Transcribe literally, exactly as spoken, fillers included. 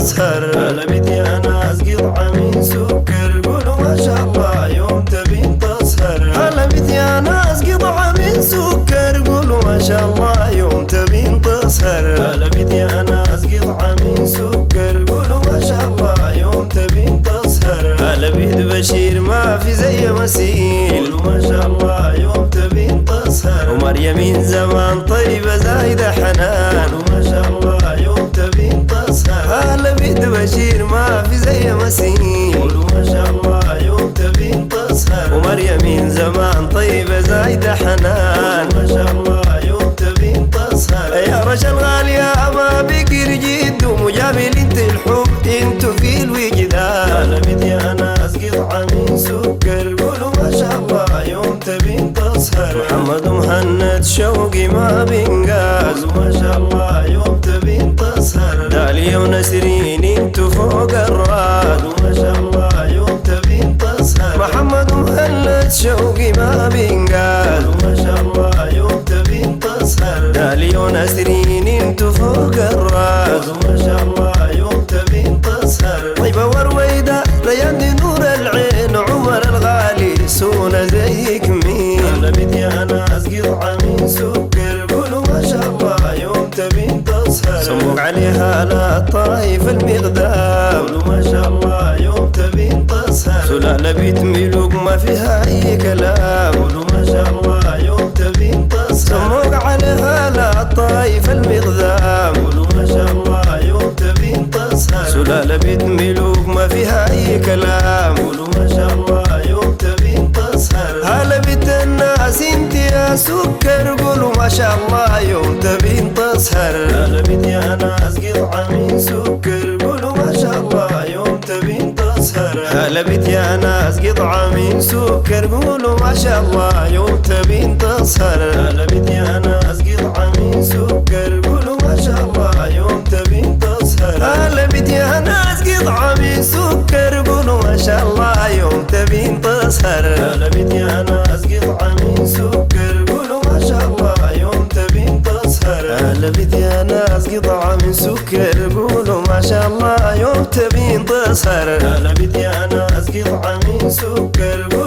تسهر. هلا بيت يا ناس قطعة من سكر قولوا ما شاء الله يوم تبين تسهر. هلا بيت يا ناس قطعة من سكر قولوا ما شاء الله يوم تبين تسهر. هلا بيت يا ناس قطعة من سكر قولوا ما شاء الله يوم تبين تسهر. هلا بيت بشير ما في زي مسيل قولوا ما شاء الله يوم تبين تسهر. ومريم من زمان طيبة زايدة حنان قولوا ما شاء الله يوم تبين تسهر. هلا بيت بشير ما في زي مسيل قولوا ما شاء الله يوم تبين تسهر. ومريم من زمان طيبة زايدة حنان ما شاء الله يوم تبين تسهر. يا رجل غالية ما بكر جد ومجامل انت الحب انتو في الوجدان. هلا بيت يا ناس قطعة من سكر قولوا ما شاء الله يوم تبين تسهر. محمد ومهند شوقي ما بينقاس ما شاء الله يوم تبين تسهر. داليا ونسرين انتو فوق الراس ما شاء الله يوم تبين تسهر. محمد ومهند شوقي ما بينقاس ما شاء الله يوم تبين تسهر. داليا ونسرين انتو فوق الراس ما شاء الله يوم تبين تسهر. طيبة ورويدة ليالي نور العين عمر الغالي سونا زيك مين. هلا بيت يا ناس قطعة من سكر قولوا ما شاء الله يوم تبين تسهر. سموك عليها لا طايف المقدام قولوا ما شاء الله يوم تبين تسهر. سلالة بيت ملوك ما فيها اي كلام قولوا ما شاء الله يوم تبين تسهر. سموك عليها لا طايف المقدام قولوا ما شاء الله يوم تبين تسهر. سلالة بيت ملوك ما فيها اي كلام قولوا ما شاء الله يوم تبين تسهر. هلا بيت الناس انت يا سكر قولوا ما شاء الله يوم تبين تسهر. هلا بيت يا ناس قطعة من سكر قولوا ما شاء الله يوم تبين تسهر. هلا بيت يا ناس قطعة من سكر قولوا ما شاء الله يوم تبين تسهر. هلا بيت يا ناس قطعة من سكر قولوا ما شاء الله يوم تبين تسهر. هلا بيت يا ناس قطعة من سكر قولوا ما شاء الله يوم تبين تسهر. هلا بيت يا ناس قطعة من سكر قولوا ما شاء الله يوم تبين تسهر. هلا بيت يا ناس قطعة من سكر قولوا ما شاء الله يوم تبين تسهر. هلا بيت يا ناس قطعة من سكر